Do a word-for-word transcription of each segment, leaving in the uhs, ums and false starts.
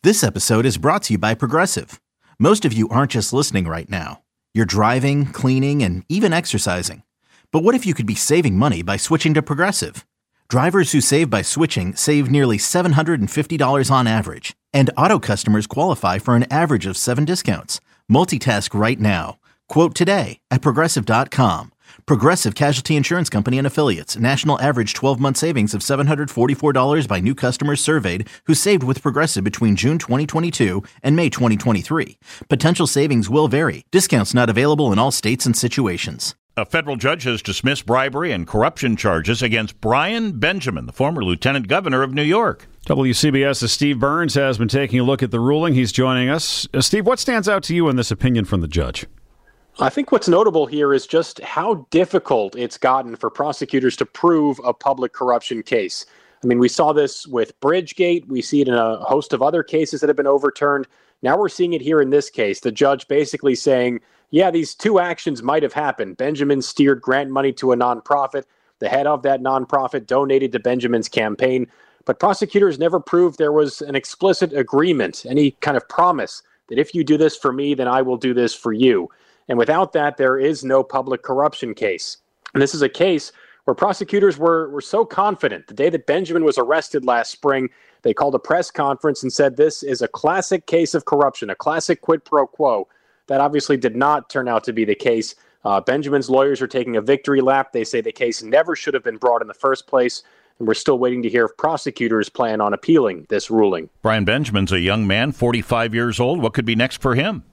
This episode is brought to you by Progressive. Most of you aren't just listening right now. You're driving, cleaning, and even exercising. But what if you could be saving money by switching to Progressive? Drivers who save by switching save nearly seven hundred fifty dollars on average. And auto customers qualify for an average of seven discounts. Multitask right now. Quote today at Progressive dot com. Progressive Casualty Insurance Company and Affiliates. National average twelve-month savings of seven hundred forty-four dollars by new customers surveyed who saved with Progressive between June twenty twenty-two and May twenty twenty-three. Potential savings will vary. Discounts not available in all states and situations. A federal judge has dismissed bribery and corruption charges against Brian Benjamin, the former lieutenant governor of New York. WCBS's Steve Burns has been taking a look at the ruling. He's joining us. Uh, Steve, what stands out to you in this opinion from the judge? I think what's notable here is just how difficult it's gotten for prosecutors to prove a public corruption case. I mean, we saw this with Bridgegate. We see it in a host of other cases that have been overturned. Now we're seeing it here in this case. The judge basically saying, yeah, these two actions might have happened. Benjamin steered grant money to a nonprofit. The head of that nonprofit donated to Benjamin's campaign. But prosecutors never proved there was an explicit agreement, any kind of promise that if you do this for me, then I will do this for you. And without that, there is no public corruption case. And this is a case where prosecutors were, were so confident. The day that Benjamin was arrested last spring, they called a press conference and said this is a classic case of corruption, a classic quid pro quo. That obviously did not turn out to be the case. Uh, Benjamin's lawyers are taking a victory lap. They say the case never should have been brought in the first place. And we're still waiting to hear if prosecutors plan on appealing this ruling. Brian Benjamin's a young man, forty-five years old. What could be next for him?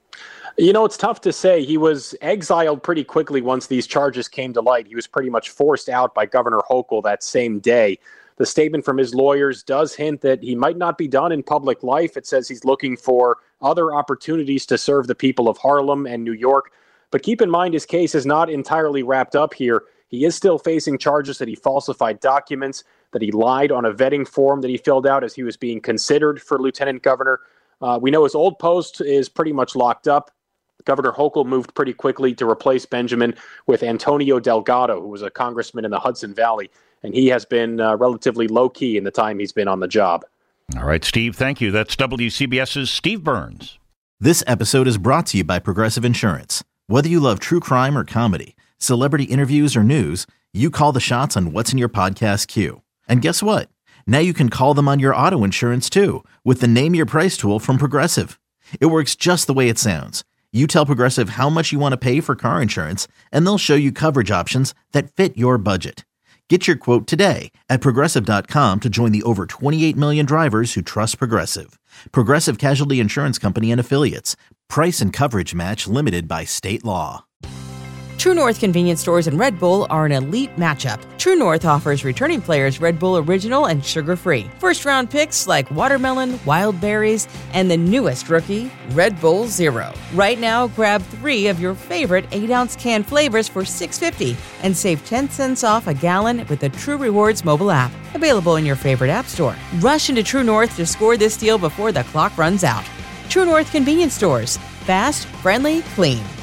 You know, it's tough to say. He was exiled pretty quickly once these charges came to light. He was pretty much forced out by Governor Hochul that same day. The statement from his lawyers does hint that he might not be done in public life. It says he's looking for other opportunities to serve the people of Harlem and New York. But keep in mind, his case is not entirely wrapped up here. He is still facing charges that he falsified documents, that he lied on a vetting form that he filled out as he was being considered for lieutenant governor. Uh, we know his old post is pretty much locked up. Governor Hochul moved pretty quickly to replace Benjamin with Antonio Delgado, who was a congressman in the Hudson Valley, and he has been uh, relatively low-key in the time he's been on the job. All right, Steve, thank you. That's WCBS's Steve Burns. This episode is brought to you by Progressive Insurance. Whether you love true crime or comedy, celebrity interviews or news, you call the shots on what's in your podcast queue. And guess what? Now you can call them on your auto insurance too with the Name Your Price tool from Progressive. It works just the way it sounds. You tell Progressive how much you want to pay for car insurance, and they'll show you coverage options that fit your budget. Get your quote today at Progressive dot com to join the over twenty-eight million drivers who trust Progressive. Progressive Casualty Insurance Company and Affiliates. Price and coverage match limited by state law. True North convenience stores and Red Bull are an elite matchup. True North offers returning players Red Bull Original and sugar-free. First-round picks like watermelon, wild berries, and the newest rookie, Red Bull Zero. Right now, grab three of your favorite eight-ounce can flavors for six dollars and fifty cents and save ten cents off a gallon with the True Rewards mobile app. Available in your favorite app store. Rush into True North to score this deal before the clock runs out. True North convenience stores. Fast, friendly, clean.